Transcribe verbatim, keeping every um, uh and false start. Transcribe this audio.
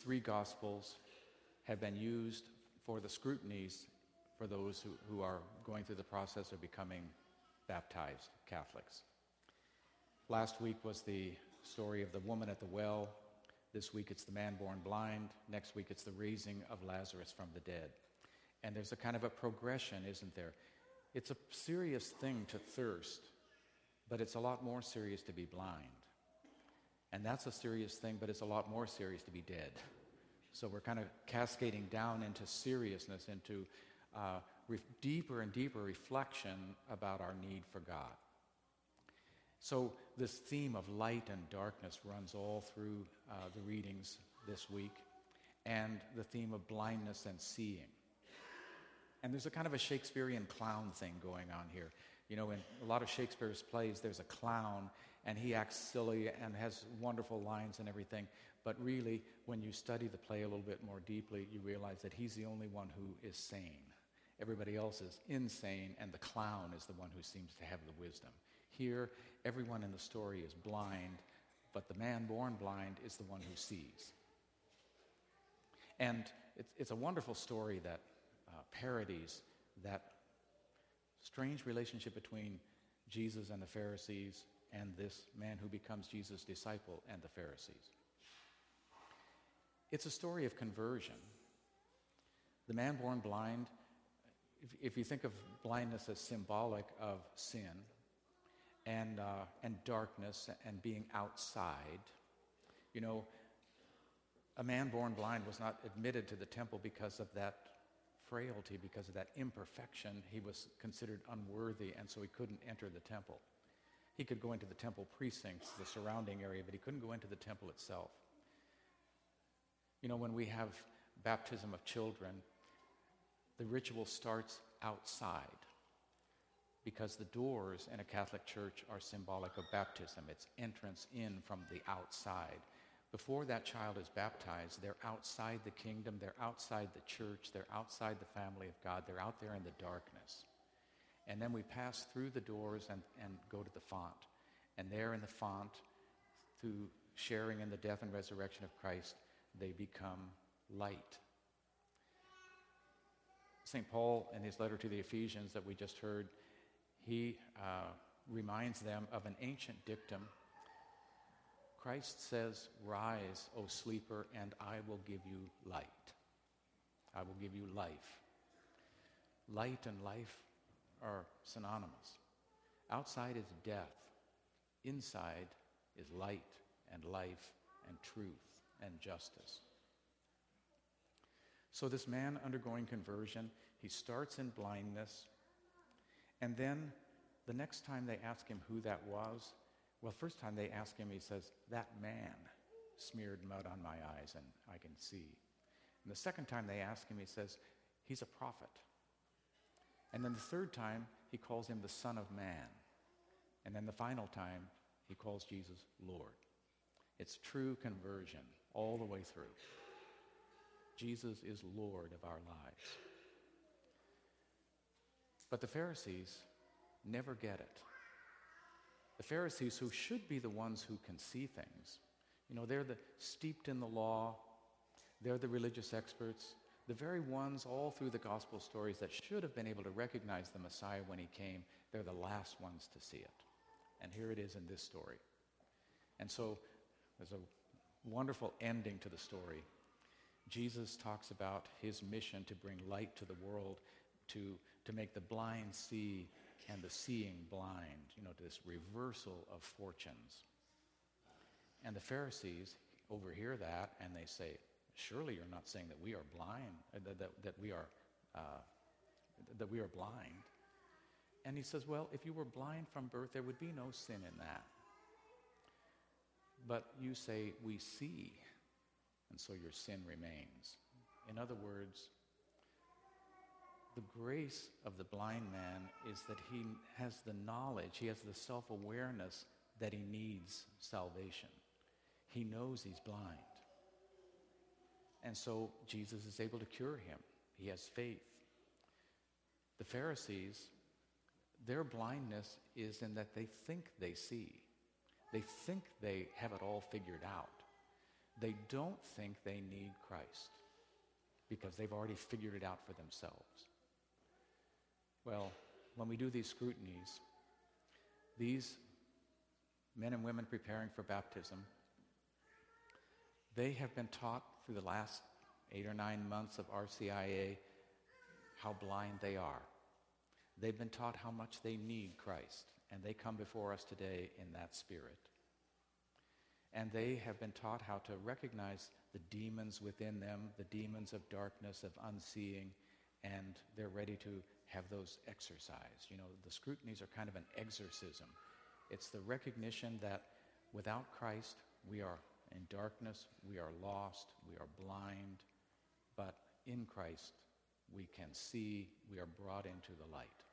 three Gospels have been used for the scrutinies for those who, who are going through the process of becoming baptized Catholics. Last week was the story of the woman at the well. This week it's the man born blind. Next week it's the raising of Lazarus from the dead. And there's a kind of a progression, isn't there? It's a serious thing to thirst, but it's a lot more serious to be blind. And that's a serious thing, but it's a lot more serious to be dead. So we're kind of cascading down into seriousness, into uh, re- deeper and deeper reflection about our need for God. So this theme of light and darkness runs all through uh, the readings this week, and the theme of blindness and seeing. And there's a kind of a Shakespearean clown thing going on here. You know, in a lot of Shakespeare's plays, there's a clown, and he acts silly and has wonderful lines and everything. But really, when you study the play a little bit more deeply, you realize that he's the only one who is sane. Everybody else is insane, and the clown is the one who seems to have the wisdom. Here, everyone in the story is blind, but the man born blind is the one who sees. And it's, it's a wonderful story that uh, parodies that strange relationship between Jesus and the Pharisees and this man who becomes Jesus' disciple and the Pharisees. It's a story of conversion. The man born blind, if, if you think of blindness as symbolic of sin and, uh, and darkness and being outside, you know, a man born blind was not admitted to the temple because of that frailty, because of that imperfection. He was considered unworthy, and so he couldn't enter the temple. He could go into the temple precincts, the surrounding area, but he couldn't go into the temple itself. You know, when we have baptism of children, the ritual starts outside because the doors in a Catholic church are symbolic of baptism. It's entrance in from the outside. Before that child is baptized, they're outside the kingdom, they're outside the church, they're outside the family of God, they're out there in the darkness. And then we pass through the doors and, and go to the font. And there in the font, through sharing in the death and resurrection of Christ, they become light. Saint Paul, in his letter to the Ephesians that we just heard, he uh, reminds them of an ancient dictum. Christ says, "Rise, O sleeper, and I will give you light." I will give you life. Light and life are synonymous. Outside is death. Inside is light and life and truth and justice. So this man undergoing conversion, he starts in blindness, and then the next time they ask him who that was, well, first time they ask him, he says, "That man smeared mud on my eyes and I can see." And the second time they ask him, he says, "He's a prophet." And then the third time, he calls him the Son of Man. And then the final time, he calls Jesus Lord. It's true conversion all the way through. Jesus is Lord of our lives. But the Pharisees never get it. The Pharisees, who should be the ones who can see things, you know, they're the steeped in the law, they're the religious experts, the very ones all through the gospel stories that should have been able to recognize the Messiah when he came, they're the last ones to see it. And here it is in this story. And so there's a wonderful ending to the story. Jesus talks about his mission to bring light to the world, to, to make the blind see and the seeing blind, you know, this reversal of fortunes. And the Pharisees overhear that and they say, "Surely you're not saying that we are blind, uh, that, that, that we are uh, that we are blind." And he says, "Well, if you were blind from birth, there would be no sin in that. But you say we see, and so your sin remains." In other words, the grace of the blind man is that he has the knowledge, he has the self-awareness that he needs salvation. He knows he's blind. And so Jesus is able to cure him. He has faith. The Pharisees, their blindness is in that they think they see. They think they have it all figured out. they don't think they need Christ because they've already figured it out for themselves. Well, when we do these scrutinies, these men and women preparing for baptism, they have been taught through the last eight or nine months of R C I A how blind they are. They've been taught how much they need Christ, and they come before us today in that spirit. And they have been taught how to recognize the demons within them, the demons of darkness, of unseeing, and they're ready to have those exorcised. You know, the scrutinies are kind of an exorcism. It's the recognition that without Christ, we are in darkness, we are lost, we are blind, but in Christ, we can see, we are brought into the light.